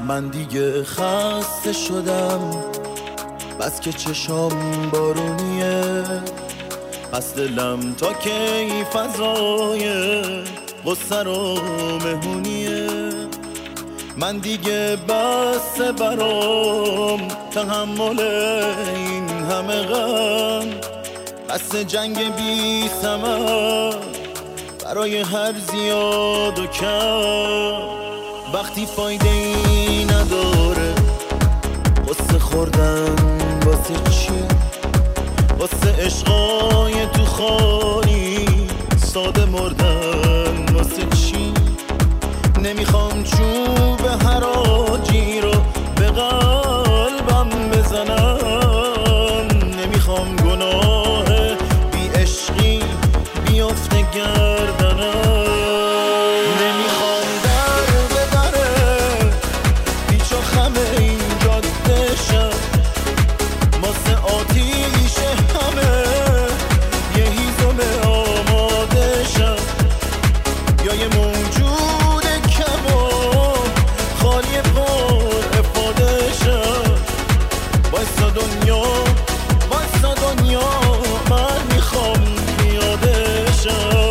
من دیگه خسته شدم، بس که چشام بارونیه، پس دلم تا کی فضای غصه رو مهونیه. من دیگه بس برام تحمل این همه غم، بس جنگ بی ثمر برای هر زیاد و کم. وقتی فایده ای نداره غصه خوردن واسه چی؟ واسه عشقای تو خالی ساده مردن واسه چی؟ نمیخوام چوب حراجی رو به قلبم بزنم، نمیخوام گناه بی عشقی بیفته گردنم، نمیخوام در به دره پیچ و خم این جاده شم، واسه آتیش همه یه هیزم آماده شم، یا یه موجود کم و خالی پر افاده شم. وایسا دنیا وایسا دنیا من میخوام پیاده شم.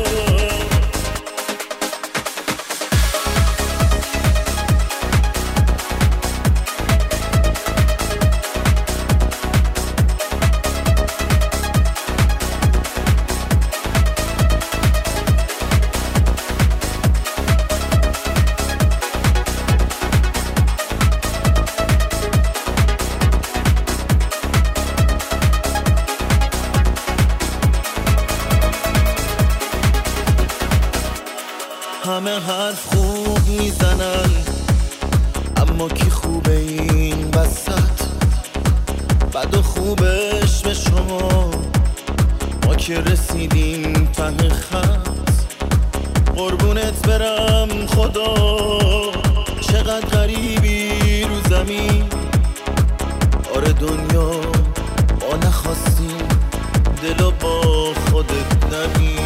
همه حرف خوب میزنن، اما کی خوبه این وسط؟ بد و خوبش به شما، ما که رسیدیم ته خط. قربونت برم خدا، چقدر غریبی رو زمین. آره دنیا ما نخواستیم دلو با خودت نبین.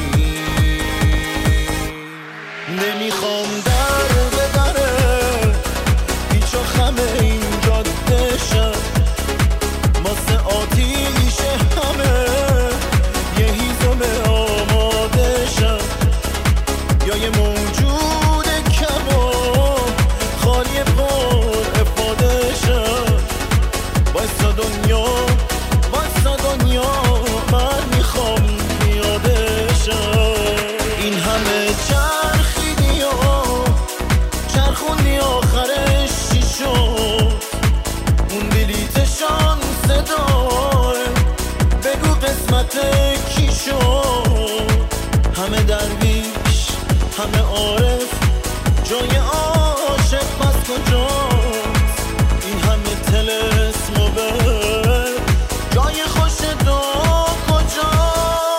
نمیخوام در به دره پیچ و خم این جاده شم، واسه آتیش همه یه هیزم آماده شم، یا یه موجود کم و خالی پر افاده شم. وایسا دنیا وایسا دنیا من میخوام پیاده شم. این همه چرخیدی و چرخوندی آخرش چی شد؟ اون بلیتشان صدای بگو قسمت کی شد؟ همه درویش همه عارف، جای عاشق پس کجاست؟ این همه طلسم و بر جای خوش دو کجاست؟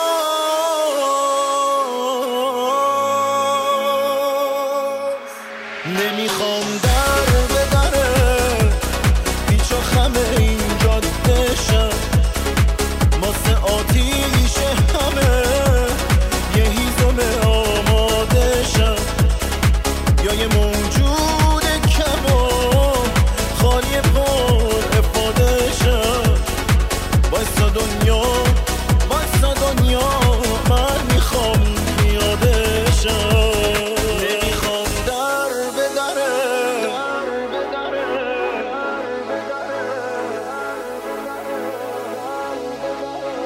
نمیخوام در به دره پیچ و خم این جاده شم، واسه آتیش همه یه هیزم آماده شم، یا یه موجود کم و خالی پر افاده شم. وایسا دنیا وایسا دنیا من میخوام پیاده شم. نمیخوام در به دره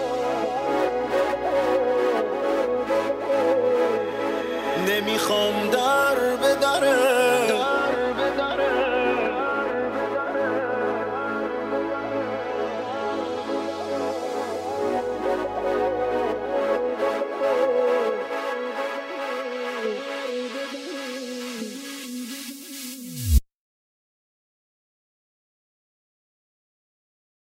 نمیخوام